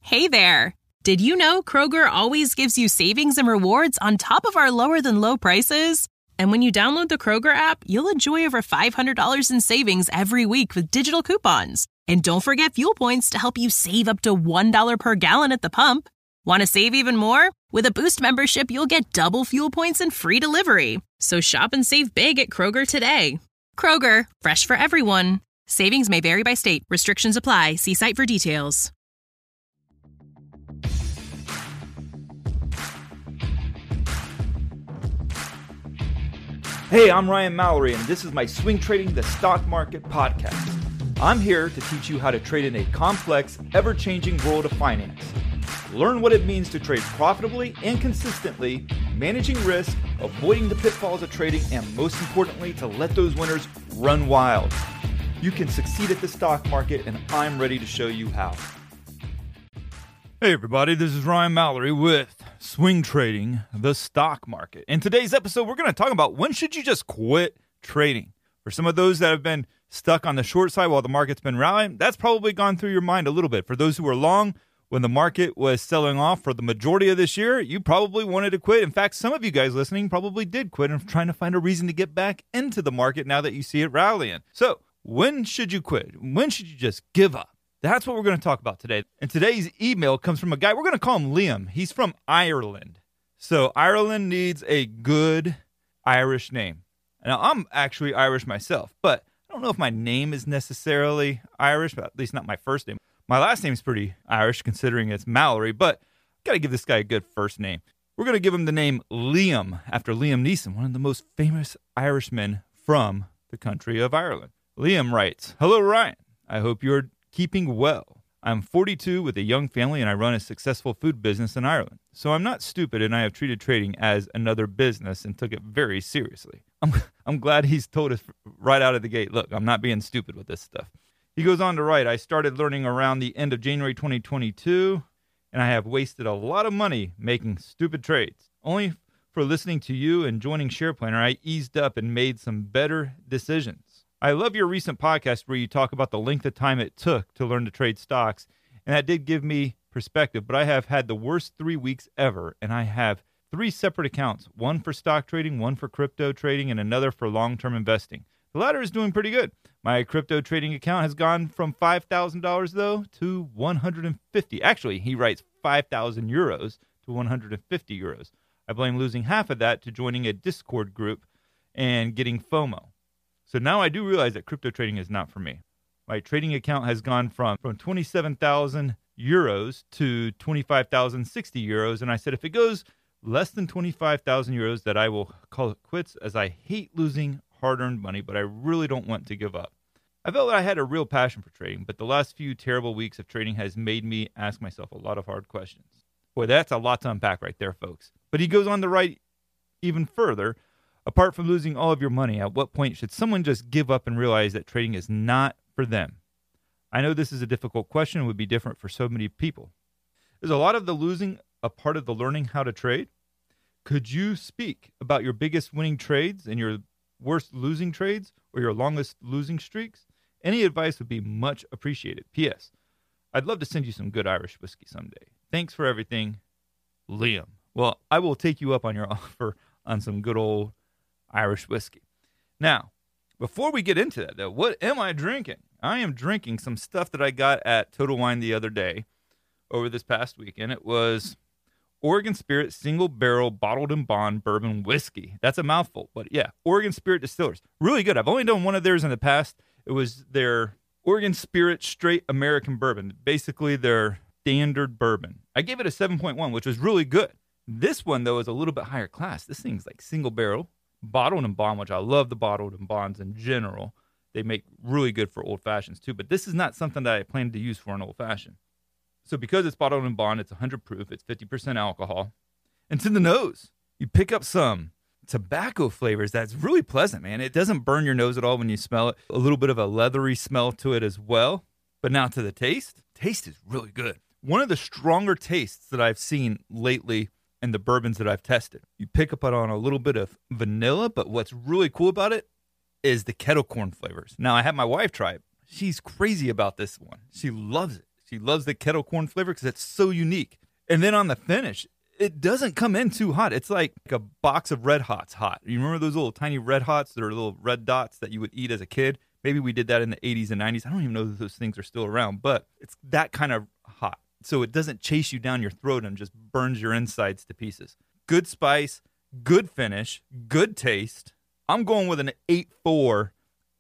Hey there! Did you know Kroger always gives you savings and rewards on top of our lower-than-low prices? And when you download the Kroger app, you'll enjoy over $500 in savings every week with digital coupons. And don't forget fuel points to help you save up to $1 per gallon at the pump. Want to save even more? With a Boost membership, you'll get double fuel points and free delivery. So shop and save big at Kroger today. Kroger, fresh for everyone. Savings may vary by state. Restrictions apply. See site for details. Hey, I'm Ryan Mallory, and this is my Swing Trading the Stock Market podcast. I'm here to teach you how to trade in a complex, ever-changing world of finance. Learn what it means to trade profitably and consistently, managing risk, avoiding the pitfalls of trading, and most importantly, to let those winners run wild. You can succeed at the stock market, and I'm ready to show you how. Hey everybody, this is Ryan Mallory with Swing Trading the Stock Market. In today's episode, we're going to talk about when should you just quit trading. For some of those that have been stuck on the short side while the market's been rallying, that's probably gone through your mind a little bit. For those who were long, when the market was selling off for the majority of this year, you probably wanted to quit. In fact, some of you guys listening probably did quit and trying to find a reason to get back into the market now that you see it rallying. So, when should you quit? When should you just give up? That's what we're going to talk about today. And today's email comes from a guy, we're going to call him Liam. He's from Ireland. So Ireland needs a good Irish name. Now, I'm actually Irish myself, but I don't know if my name is necessarily Irish, but at least not my first name. My last name is pretty Irish considering it's Mallory, but got to give this guy a good first name. We're going to give him the name Liam after Liam Neeson, one of the most famous Irishmen from the country of Ireland. Liam writes, "Hello, Ryan. I hope you're keeping well. I'm 42 with a young family and I run a successful food business in Ireland. So I'm not stupid and I have treated trading as another business and took it very seriously." I'm glad he's told us right out of the gate, look, I'm not being stupid with this stuff. He goes on to write, "I started learning around the end of January 2022 and I have wasted a lot of money making stupid trades. Only for listening to you and joining SharePlanner, I eased up and made some better decisions. I love your recent podcast where you talk about the length of time it took to learn to trade stocks, and that did give me perspective, but I have had the worst 3 weeks ever, and I have 3 separate accounts, one for stock trading, one for crypto trading, and another for long-term investing. The latter is doing pretty good. My crypto trading account has gone from $5,000, though, to 150. Actually, he writes 5,000 euros to 150 euros. I blame losing half of that to joining a Discord group and getting FOMO. So now I do realize that crypto trading is not for me. My trading account has gone from 27,000 euros to 25,060 euros. And I said, if it goes less than 25,000 euros, that I will call it quits, as I hate losing hard-earned money, but I really don't want to give up. I felt that I had a real passion for trading, but the last few terrible weeks of trading has made me ask myself a lot of hard questions." Boy, that's a lot to unpack right there, folks. But he goes on to write even further, "Apart from losing all of your money, at what point should someone just give up and realize that trading is not for them? I know this is a difficult question and would be different for so many people. Is a lot of the losing a part of the learning how to trade? Could you speak about your biggest winning trades and your worst losing trades or your longest losing streaks? Any advice would be much appreciated. P.S. I'd love to send you some good Irish whiskey someday. Thanks for everything, Liam." Well, I will take you up on your offer on some good old Irish whiskey. Now, before we get into that, though, what am I drinking? I am drinking some stuff that I got at Total Wine the other day over this past weekend. It was Oregon Spirit Single Barrel Bottled and Bond Bourbon Whiskey. That's a mouthful, but yeah, Oregon Spirit Distillers. Really good. I've only done one of theirs in the past. It was their Oregon Spirit Straight American Bourbon, basically their standard bourbon. I gave it a 7.1, which was really good. This one, though, is a little bit higher class. This thing's like single barrel, bottled and bond, which I love the bottled and bonds in general. They make really good for old fashions too, but this is not something that I plan to use for an old fashioned. So because it's bottled and bond, it's 100 proof, it's 50% alcohol. And it's in the nose. You pick up some tobacco flavors that's really pleasant, man. It doesn't burn your nose at all when you smell it. A little bit of a leathery smell to it as well. But now to the taste. Taste is really good. One of the stronger tastes that I've seen lately in the bourbons that I've tested. You pick up on a little bit of vanilla, but what's really cool about it is the kettle corn flavors. Now, I had my wife try it. She's crazy about this one. She loves it. She loves the kettle corn flavor because it's so unique. And then on the finish, it doesn't come in too hot. It's like a box of Red Hots hot. You remember those little tiny Red Hots that are little red dots that you would eat as a kid? Maybe we did that in the 80s and 90s. I don't even know if those things are still around, but it's that kind of hot. So it doesn't chase you down your throat and just burns your insides to pieces. Good spice, good finish, good taste. I'm going with an 8.4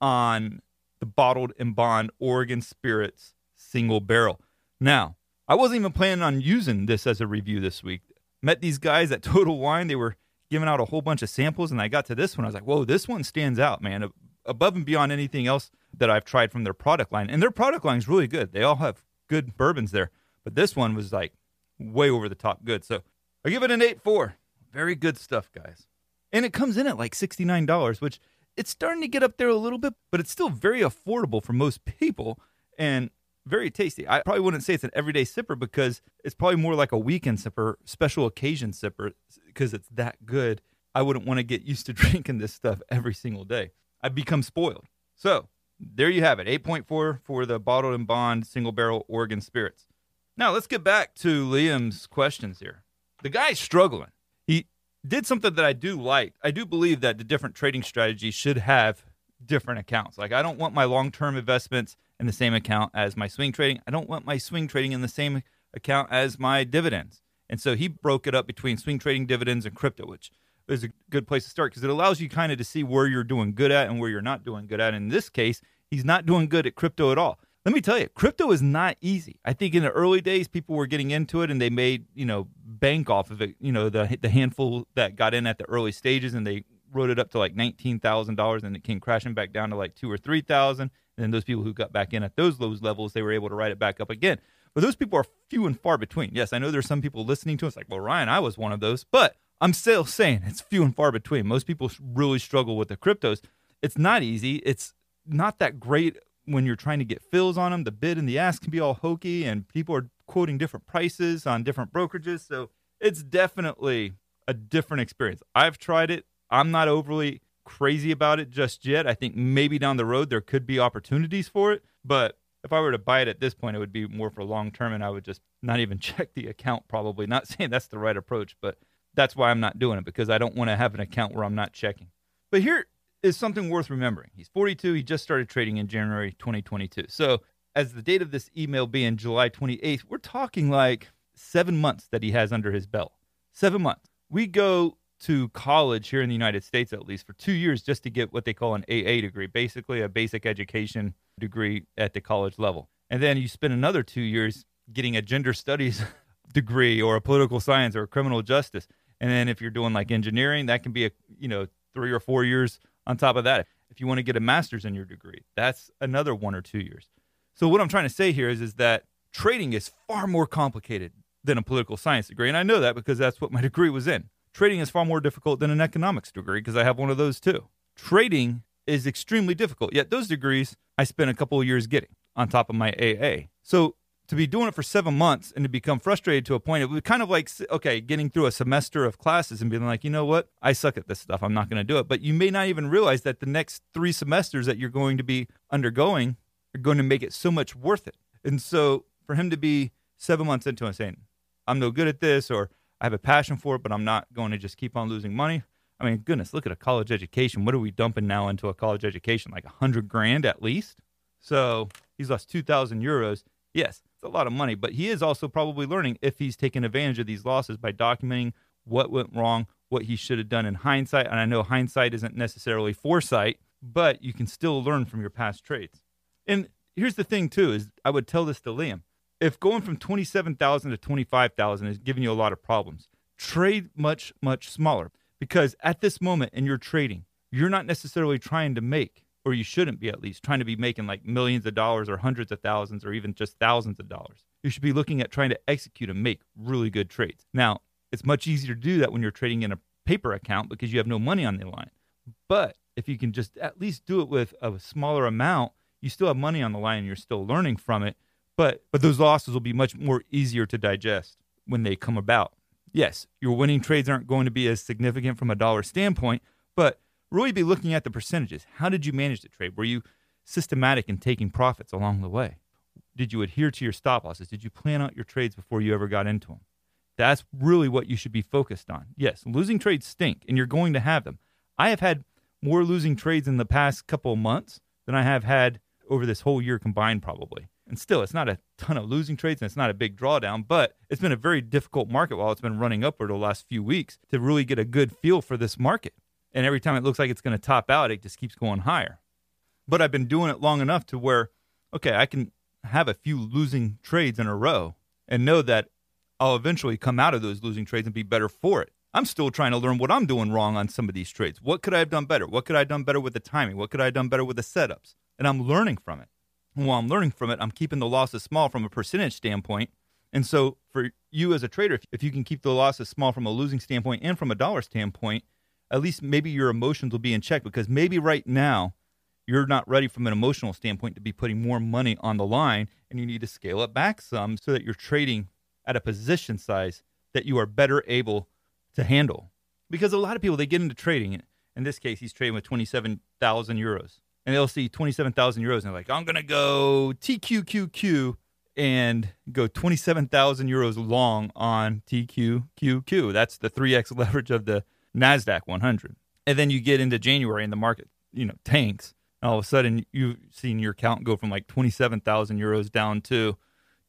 on the Bottled and Bond Oregon Spirits single barrel. Now, I wasn't even planning on using this as a review this week. Met these guys at Total Wine. They were giving out a whole bunch of samples, and I got to this one. I was like, whoa, this one stands out, man, above and beyond anything else that I've tried from their product line. And their product line is really good. They all have good bourbons there. But this one was like way over the top good. So I give it an 8.4. Very good stuff, guys. And it comes in at like $69, which it's starting to get up there a little bit, but it's still very affordable for most people and very tasty. I probably wouldn't say it's an everyday sipper because it's probably more like a weekend sipper, special occasion sipper, because it's that good. I wouldn't want to get used to drinking this stuff every single day. I'd become spoiled. So there you have it, 8.4 for the Bottled and Bond single barrel Oregon Spirits. Now let's get back to Liam's questions here. The guy's struggling. He did something that I do like. I do believe that the different trading strategies should have different accounts. Like, I don't want my long-term investments in the same account as my swing trading. I don't want my swing trading in the same account as my dividends. And so he broke it up between swing trading, dividends, and crypto, which is a good place to start because it allows you kind of to see where you're doing good at and where you're not doing good at. In this case, he's not doing good at crypto at all. Let me tell you, crypto is not easy. I think in the early days, people were getting into it and they made, bank off of it. The handful that got in at the early stages and they wrote it up to like $19,000 and it came crashing back down to like $2,000 or $3,000. And then those people who got back in at those low levels, they were able to write it back up again. But those people are few and far between. Yes, I know there's some people listening to us like, well, Ryan, I was one of those. But I'm still saying it's few and far between. Most people really struggle with the cryptos. It's not easy. It's not that great when you're trying to get fills on them. The bid and the ask can be all hokey, and people are quoting different prices on different brokerages. So it's definitely a different experience. I've tried it. I'm not overly crazy about it just yet. I think maybe down the road there could be opportunities for it. But if I were to buy it at this point, it would be more for long term, and I would just not even check the account probably. Not saying that's the right approach, but that's why I'm not doing it, because I don't want to have an account where I'm not checking. But here is something worth remembering. He's 42. He just started trading in January 2022. So as the date of this email being July 28th, we're talking like 7 months that he has under his belt. 7 months. We go to college here in the United States, at least, for 2 years just to get what they call an AA degree, basically a basic education degree at the college level. And then you spend another 2 years getting a gender studies degree or a political science or a criminal justice. And then if you're doing like engineering, that can be 3 or 4 years on top of that. If you want to get a master's in your degree, that's another 1 or 2 years. So what I'm trying to say here is that trading is far more complicated than a political science degree. And I know that because that's what my degree was in. Trading is far more difficult than an economics degree because I have one of those too. Trading is extremely difficult, yet those degrees I spent a couple of years getting on top of my AA. So to be doing it for 7 months and to become frustrated to a point, it was kind of like, okay, getting through a semester of classes and being like, you know what? I suck at this stuff. I'm not going to do it. But you may not even realize that the next 3 semesters that you're going to be undergoing are going to make it so much worth it. And so for him to be 7 months into it saying, I'm no good at this, or I have a passion for it, but I'm not going to just keep on losing money. I mean, goodness, look at a college education. What are we dumping now into a college education? Like $100,000 at least? So he's lost 2,000 euros. Yes, it's a lot of money, but he is also probably learning if he's taken advantage of these losses by documenting what went wrong, what he should have done in hindsight. And I know hindsight isn't necessarily foresight, but you can still learn from your past trades. And here's the thing too, is I would tell this to Liam. If going from 27,000 to 25,000 is giving you a lot of problems, trade much, much smaller. Because at this moment in your trading, you're not necessarily trying to make, or you shouldn't be at least, trying to be making like millions of dollars or hundreds of thousands or even just thousands of dollars. You should be looking at trying to execute and make really good trades. Now, it's much easier to do that when you're trading in a paper account because you have no money on the line. But if you can just at least do it with a smaller amount, you still have money on the line and you're still learning from it. But those losses will be much more easier to digest when they come about. Yes, your winning trades aren't going to be as significant from a dollar standpoint, but really be looking at the percentages. How did you manage the trade? Were you systematic in taking profits along the way? Did you adhere to your stop losses? Did you plan out your trades before you ever got into them? That's really what you should be focused on. Yes, losing trades stink, and you're going to have them. I have had more losing trades in the past couple of months than I have had over this whole year combined, probably. And still, it's not a ton of losing trades, and it's not a big drawdown, but it's been a very difficult market while it's been running upward the last few weeks to really get a good feel for this market. And every time it looks like it's going to top out, it just keeps going higher. But I've been doing it long enough to where, okay, I can have a few losing trades in a row and know that I'll eventually come out of those losing trades and be better for it. I'm still trying to learn what I'm doing wrong on some of these trades. What could I have done better? What could I have done better with the timing? What could I have done better with the setups? And I'm learning from it. And while I'm learning from it, I'm keeping the losses small from a percentage standpoint. And so for you as a trader, if you can keep the losses small from a losing standpoint and from a dollar standpoint, at least maybe your emotions will be in check, because maybe right now you're not ready from an emotional standpoint to be putting more money on the line, and you need to scale it back some so that you're trading at a position size that you are better able to handle. Because a lot of people, they get into trading. In this case, he's trading with 27,000 euros. And they'll see 27,000 euros and they're like, I'm going to go TQQQ and go 27,000 euros long on TQQQ. That's the 3x leverage of the NASDAQ 100. And then you get into January and the market, tanks. And all of a sudden, you've seen your account go from like 27,000 euros down to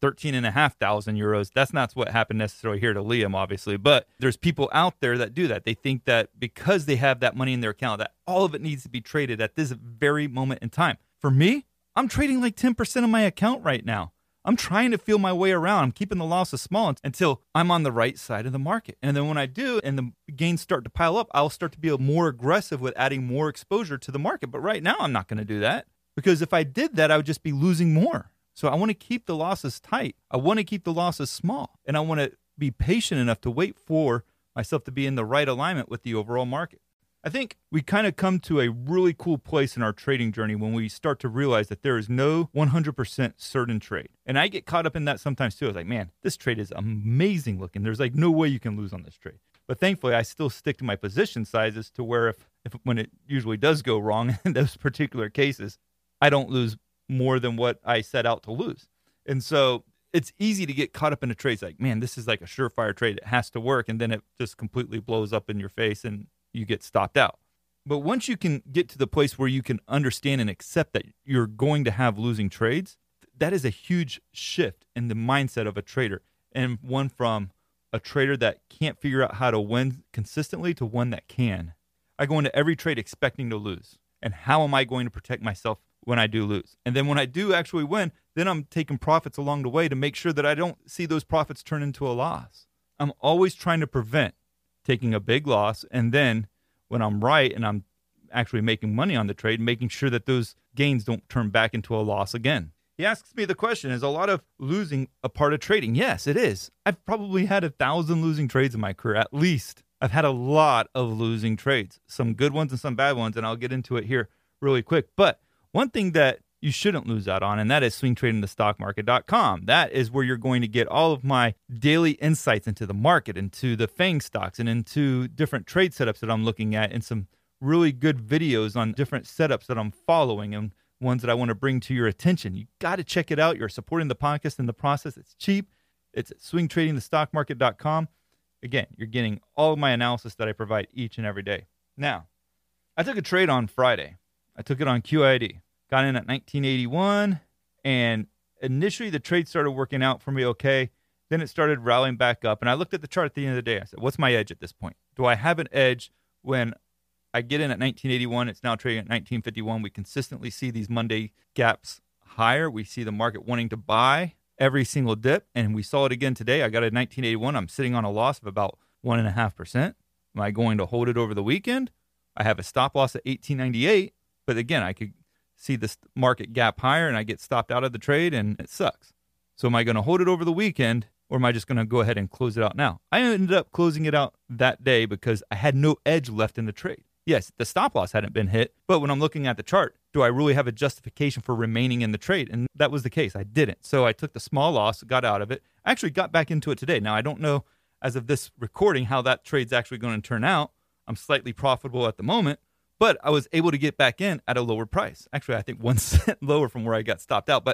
13,500 euros. That's not what happened necessarily here to Liam, obviously, but there's people out there that do that. They think that because they have that money in their account, that all of it needs to be traded at this very moment in time. For me, I'm trading like 10% of my account right now. I'm trying to feel my way around. I'm keeping the losses small until I'm on the right side of the market. And then when I do, and the gains start to pile up, I'll start to be more aggressive with adding more exposure to the market. But right now, I'm not going to do that, because if I did that, I would just be losing more. So I want to keep the losses tight. I want to keep the losses small. And I want to be patient enough to wait for myself to be in the right alignment with the overall market. I think we kind of come to a really cool place in our trading journey when we start to realize that there is no 100% certain trade. And I get caught up in that sometimes too. I was like, man, this trade is amazing looking. There's like no way you can lose on this trade. But thankfully, I still stick to my position sizes to where if when it usually does go wrong in those particular cases, I don't lose more than what I set out to lose. And so it's easy to get caught up in a trade. It's like, man, this is like a surefire trade. It has to work. And then it just completely blows up in your face and you get stopped out. But once you can get to the place where you can understand and accept that you're going to have losing trades, that is a huge shift in the mindset of a trader, and one from a trader that can't figure out how to win consistently to one that can. I go into every trade expecting to lose. And how am I going to protect myself when I do lose? And then when I do actually win, then I'm taking profits along the way to make sure that I don't see those profits turn into a loss. I'm always trying to prevent taking a big loss, and then when I'm right and I'm actually making money on the trade, making sure that those gains don't turn back into a loss again. He asks me the question, is a lot of losing a part of trading? Yes, it is. I've probably had 1,000 losing trades in my career, at least. I've had a lot of losing trades, some good ones and some bad ones, and I'll get into it here really quick. But one thing that you shouldn't lose out on, and that is swingtradingthestockmarket.com. That is where you're going to get all of my daily insights into the market, into the FANG stocks, and into different trade setups that I'm looking at, and some really good videos on different setups that I'm following and ones that I want to bring to your attention. You got to check it out. You're supporting the podcast in the process. It's cheap. It's at swingtradingthestockmarket.com. Again, you're getting all of my analysis that I provide each and every day. Now, I took a trade on Friday. I took it on QID. Got in at 1981, and initially the trade started working out for me okay. Then it started rallying back up, and I looked at the chart at the end of the day. I said, what's my edge at this point? Do I have an edge when I get in at 1981? It's now trading at 1951. We consistently see these Monday gaps higher. We see the market wanting to buy every single dip, and we saw it again today. I got it at 1981. I'm sitting on a loss of about 1.5%. Am I going to hold it over the weekend? I have a stop loss at 1898, but again, I could see this market gap higher and I get stopped out of the trade and it sucks. So am I going to hold it over the weekend, or am I just going to go ahead and close it out now? I ended up closing it out that day because I had no edge left in the trade. Yes, the stop loss hadn't been hit, but when I'm looking at the chart, do I really have a justification for remaining in the trade? And that was the case. I didn't. So I took the small loss, got out of it. I actually got back into it today. Now, I don't know as of this recording how that trade's actually going to turn out. I'm slightly profitable at the moment, but I was able to get back in at a lower price. Actually, I think 1 cent lower from where I got stopped out. But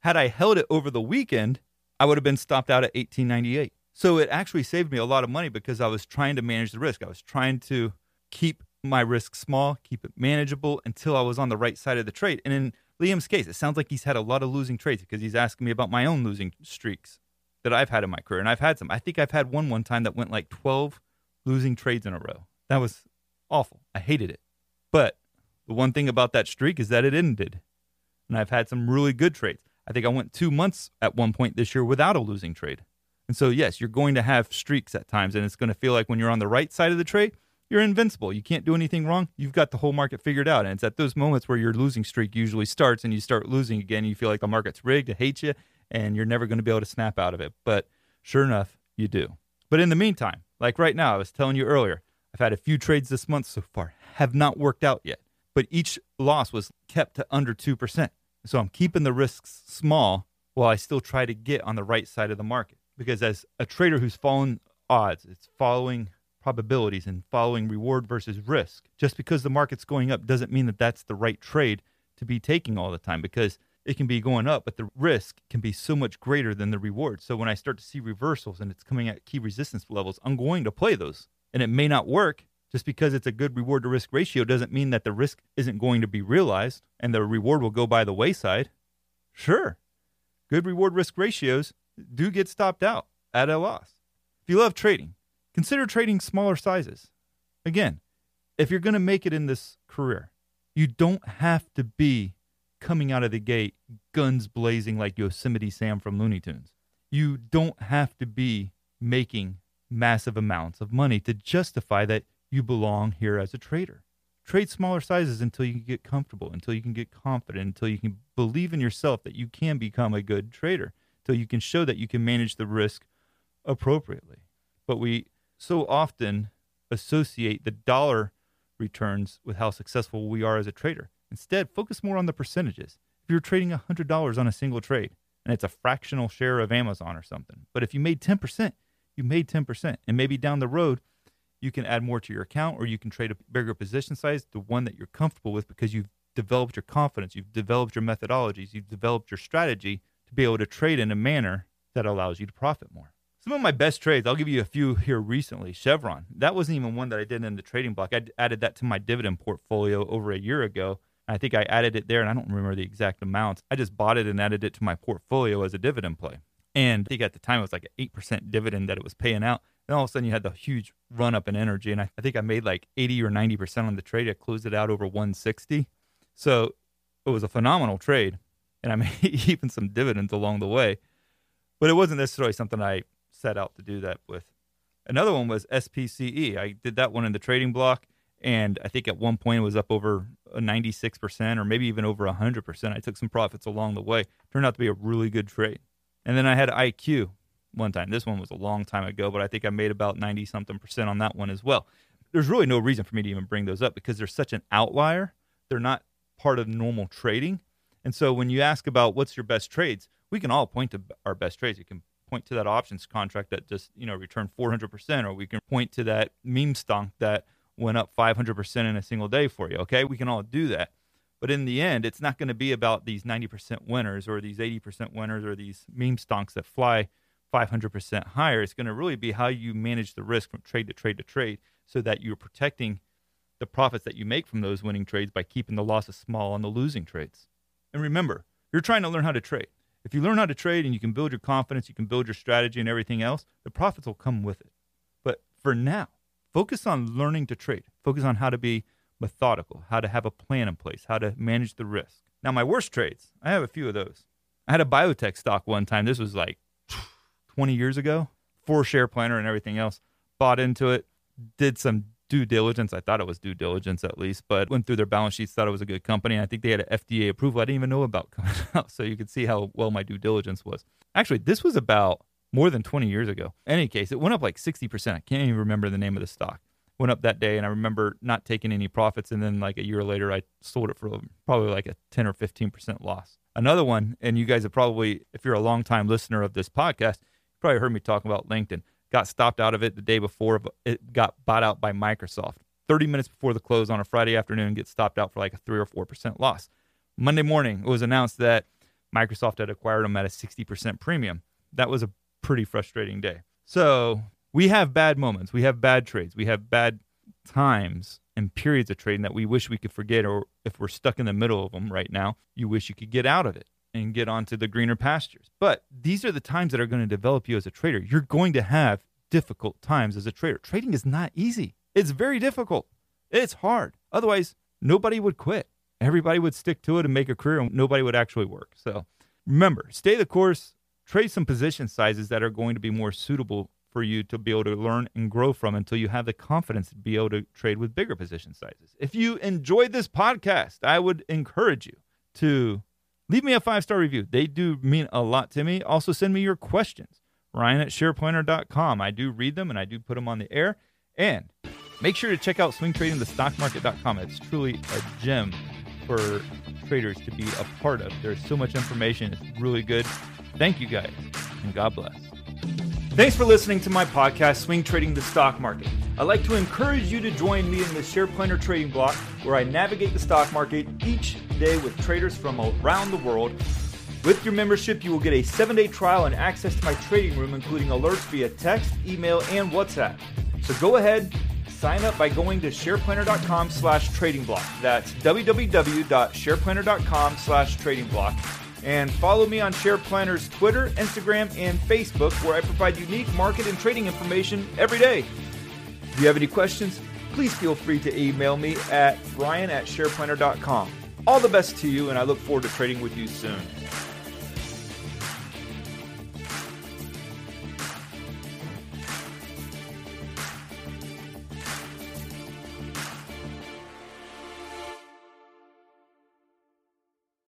Had I held it over the weekend, I would have been stopped out at 1898. So it actually saved me a lot of money because I was trying to manage the risk. I was trying to keep my risk small, keep it manageable until I was on the right side of the trade. And in Liam's case, it sounds like he's had a lot of losing trades because he's asking me about my own losing streaks that I've had in my career. And I've had some. I think I've had one time that went like 12 losing trades in a row. That was awful. I hated it. But the one thing about that streak is that it ended. And I've had some really good trades. I think I went 2 months at one point this year without a losing trade. And so, yes, you're going to have streaks at times, and it's going to feel like when you're on the right side of the trade, you're invincible. You can't do anything wrong. You've got the whole market figured out. And it's at those moments where your losing streak usually starts and you start losing again. You feel like the market's rigged, it hates you, and you're never going to be able to snap out of it. But sure enough, you do. But in the meantime, like right now, I was telling you earlier, I've had a few trades this month so far, have not worked out yet. But each loss was kept to under 2%. So I'm keeping the risks small while I still try to get on the right side of the market. Because as a trader who's following odds, it's following probabilities and following reward versus risk. Just because the market's going up doesn't mean that that's the right trade to be taking all the time, because it can be going up, but the risk can be so much greater than the reward. So when I start to see reversals and it's coming at key resistance levels, I'm going to play those. And it may not work. Just because it's a good reward to risk ratio doesn't mean that the risk isn't going to be realized and the reward will go by the wayside. Sure, good reward risk ratios do get stopped out at a loss. If you love trading, consider trading smaller sizes. Again, if you're going to make it in this career, you don't have to be coming out of the gate guns blazing like Yosemite Sam from Looney Tunes. You don't have to be making massive amounts of money to justify that you belong here as a trader. Trade smaller sizes until you can get comfortable, until you can get confident, until you can believe in yourself that you can become a good trader, until you can show that you can manage the risk appropriately. But we so often associate the dollar returns with how successful we are as a trader. Instead, focus more on the percentages. If you're trading $100 on a single trade and it's a fractional share of Amazon or something, but if you made 10%, you made 10%. And maybe down the road, you can add more to your account, or you can trade a bigger position size, the one that you're comfortable with, because you've developed your confidence, you've developed your methodologies, you've developed your strategy to be able to trade in a manner that allows you to profit more. Some of my best trades, I'll give you a few here recently. Chevron, that wasn't even one that I did in the trading block. I added that to my dividend portfolio over a year ago. I think I added it there, and I don't remember the exact amounts. I just bought it and added it to my portfolio as a dividend play. And I think at the time it was like an 8% dividend that it was paying out. Then all of a sudden you had the huge run up in energy. And I think I made like 80 or 90% on the trade. I closed it out over 160. So it was a phenomenal trade. And I made even some dividends along the way. But it wasn't necessarily something I set out to do that with. Another one was SPCE. I did that one in the trading block. And I think at one point it was up over 96% or maybe even over 100%. I took some profits along the way. Turned out to be a really good trade. And then I had IQ one time. This one was a long time ago, but I think I made about 90-something% on that one as well. There's really no reason for me to even bring those up because they're such an outlier. They're not part of normal trading. And so when you ask about what's your best trades, we can all point to our best trades. You can point to that options contract that just, returned 400%, or we can point to that meme stock that went up 500% in a single day for you. Okay, we can all do that. But in the end, it's not going to be about these 90% winners or these 80% winners or these meme stocks that fly 500% higher. It's going to really be how you manage the risk from trade to trade to trade so that you're protecting the profits that you make from those winning trades by keeping the losses small on the losing trades. And remember, you're trying to learn how to trade. If you learn how to trade and you can build your confidence, you can build your strategy and everything else, the profits will come with it. But for now, focus on learning to trade. Focus on how to be methodical, how to have a plan in place, how to manage the risk. Now, my worst trades, I have a few of those. I had a biotech stock one time. This was like 20 years ago, 4-share planner and everything else. Bought into it, did some due diligence. I thought it was due diligence at least, but went through their balance sheets, thought it was a good company. I think they had an FDA approval I didn't even know about coming out. So you could see how well my due diligence was. Actually, this was about more than 20 years ago. In any case, it went up like 60%. I can't even remember the name of the stock. Went up that day, and I remember not taking any profits, and then like a year later, I sold it for probably like a 10 or 15% loss. Another one, and you guys have probably, if you're a longtime listener of this podcast, you probably heard me talk about LinkedIn. Got stopped out of it the day before it got bought out by Microsoft. 30 minutes before the close on a Friday afternoon, get stopped out for like a 3 or 4% loss. Monday morning, it was announced that Microsoft had acquired them at a 60% premium. That was a pretty frustrating day. So we have bad moments. We have bad trades. We have bad times and periods of trading that we wish we could forget, or if we're stuck in the middle of them right now, you wish you could get out of it and get onto the greener pastures. But these are the times that are going to develop you as a trader. You're going to have difficult times as a trader. Trading is not easy. It's very difficult. It's hard. Otherwise, nobody would quit. Everybody would stick to it and make a career, and nobody would actually work. So remember, stay the course, trade some position sizes that are going to be more suitable for you to be able to learn and grow from until you have the confidence to be able to trade with bigger position sizes. If you enjoyed this podcast, I would encourage you to leave me a 5-star review. They do mean a lot to me. Also, send me your questions. Ryan@SharePlanner.com. I do read them and I do put them on the air. And make sure to check out SwingTradingTheStockMarket.com. It's truly a gem for traders to be a part of. There's so much information. It's really good. Thank you guys, and God bless. Thanks for listening to my podcast, Swing Trading the Stock Market. I'd like to encourage you to join me in the SharePlanner Trading Block, where I navigate the stock market each day with traders from around the world. With your membership, you will get a 7-day trial and access to my trading room, including alerts via text, email, and WhatsApp. So go ahead, sign up by going to shareplanner.com/trading-block. That's www.shareplanner.com/trading-block. And follow me on SharePlanner's Twitter, Instagram, and Facebook, where I provide unique market and trading information every day. If you have any questions, please feel free to email me at ryan@shareplanner.com. All the best to you, and I look forward to trading with you soon.